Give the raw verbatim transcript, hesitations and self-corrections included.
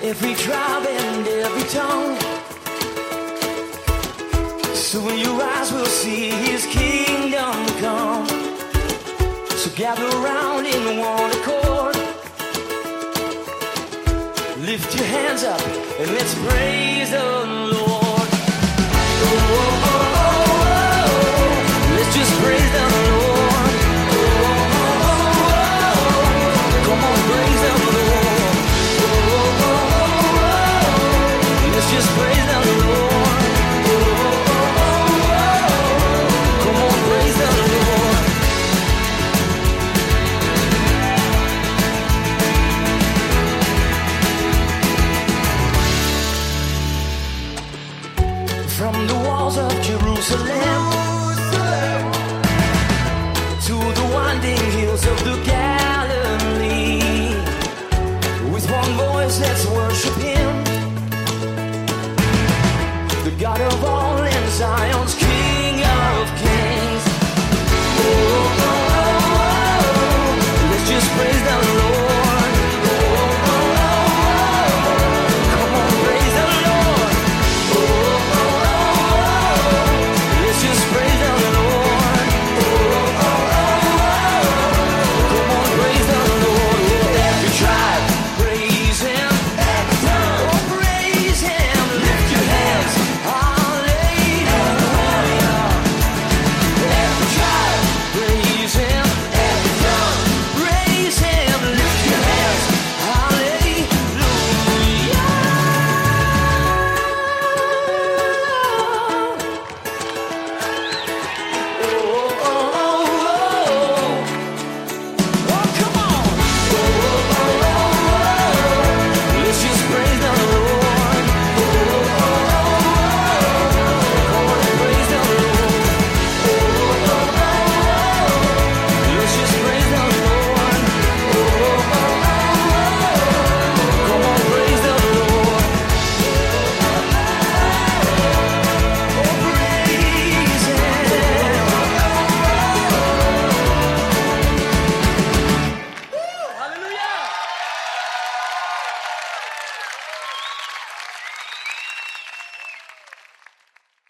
every tribe and every tongue. Soon your eyes will see his kingdom come. So gather around in one accord. Lift your hands up and let's praise the Lord. Oh, oh, oh, oh, oh. Let's just praise the Lord. Oh, oh, oh, oh. Come on, praise the Lord. Oh, oh, oh, oh. Let's just praise the Lord. Oh, oh, oh, oh. Come on, praise the Lord. From the walls of Jerusalem, Jerusalem to the winding hills of the Galilee, with one voice let's worship him, the God of all in Zion's